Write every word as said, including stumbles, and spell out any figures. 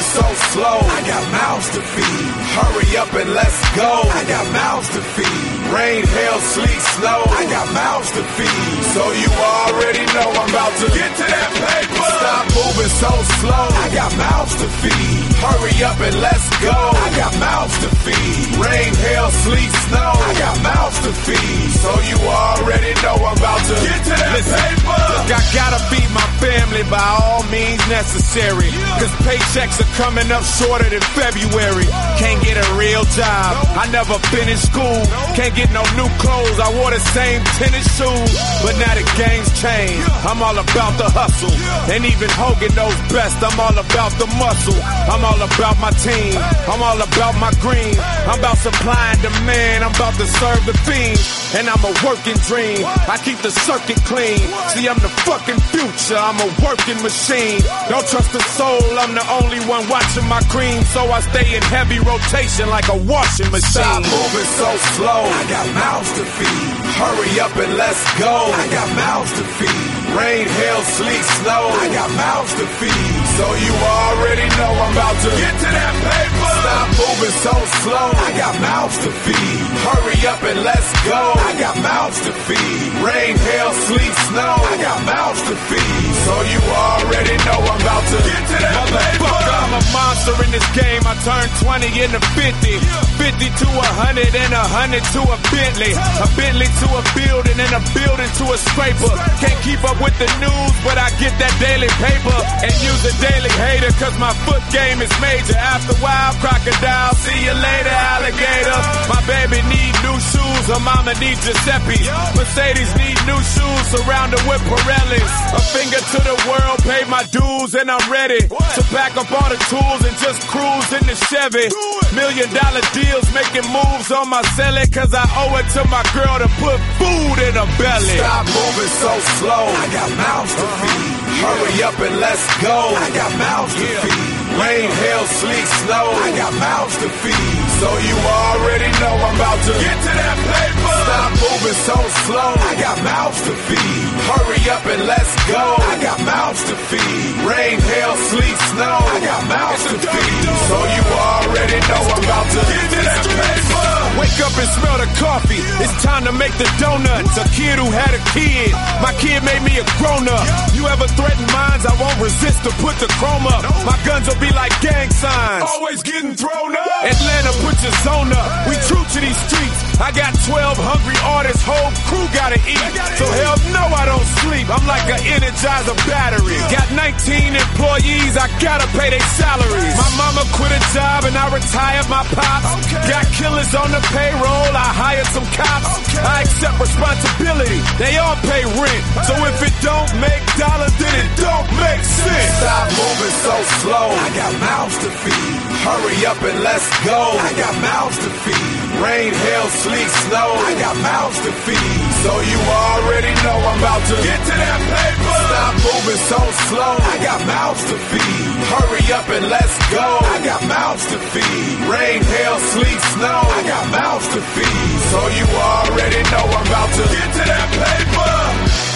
so slow. I got mouths to feed. Hurry up and let's go. I got mouths to feed. Rain, hail, sleet, snow. I got mouths to feed. So you already know I'm about to get to that paper. Stop moving so slow. I got mouths to feed. Hurry up and let's go. I got mouths to feed. Rain, hail, sleet, snow. I got mouths to feed. So you already know I'm about to get to that Listen, paper. Look, I gotta feed my family by all means necessary. Cause paychecks are coming up shorter than February. Can't get a real job. I never finished school. Can't get no new clothes. I wore the same tennis shoes. But now the game's changed. I'm all about the hustle. And even Hogan knows best. I'm all about the muscle. I'm all about my team. I'm all about my green. I'm about supply and demand. I'm about to serve the fiend. And I'm a working dream. I keep the circuit clean. See, I'm the fucking future. I'm a working machine. Don't trust the soul. I'm the only one watching my cream. So I stay in heavy rotation like a washing machine. Stop moving so slow. I got mouths to feed. Hurry up and let's go. I got mouths to feed. Rain, hail, sleet, snow. I got mouths to feed. So you already know I'm about to get to that paper. Stop moving so slow. I got mouths to feed. Hurry up and let's go. I got mouths to feed. Rain, hail, sleet, snow. I got mouths to feed. So you already know I'm about to get to that paper. I'm a monster in this game. I turned twenty into fifty. fifty to a hundred and a hundred to a Bentley. A Bentley to a building and a building to a scraper. Can't keep up with the news, but I get that daily paper. And use a daily hater, cause my foot game is major. After a while, crocodile, see you later, alligator. My baby need new shoes, her mama need Giuseppe. Mercedes need new shoes, surrounded with Pirellis. A finger to the world, pay my dues, and I'm ready to pack up all the tools and just cruise in the Chevy. Million dollar deals, making moves on my celly, cause I owe it to my girl to put food in her belly. Stop moving so slow, I got mouths to feed. Hurry up and let's go, I got mouths to feed. Rain, hail, sleet, snow, I got mouths to feed. So you already know I'm about to get to that paper. Stop moving so slow, I got mouths to feed. Hurry up and let's go, I got mouths to feed. Rain, hail, sleet, snow, I got mouths to feed. So you already know I'm about to get to that paper. Wake up and smell the coffee, it's time to make the donuts. A kid who had a kid, my kid made me a grown up. You ever threaten minds, I won't resist to put the chrome up. My guns will be like gang signs, always getting thrown up. Atlanta, put your zone up, we true to these streets. I got twelve hungry artists, whole crew gotta eat. So hell no, I don't sleep, I'm like an Energizer battery. Got nineteen employees, I gotta pay their salaries. My mama quit a job and I retired my pops. Got killers on the payroll, I hired some cops. I accept responsibility, they all pay rent. So if it don't make dollars, then it don't make sense. Stop moving so slow, I got mouths to feed. Hurry up and let's go, I got mouths to feed. Rain, hail, sleet, snow, I got mouths to feed. So you already know I'm about to get to that paper. Stop moving so slow, I got mouths to feed. Hurry up and let's go, I got mouths to feed. Rain, hail, sleet, snow, I got mouths to feed. So you already know I'm about to get to that paper.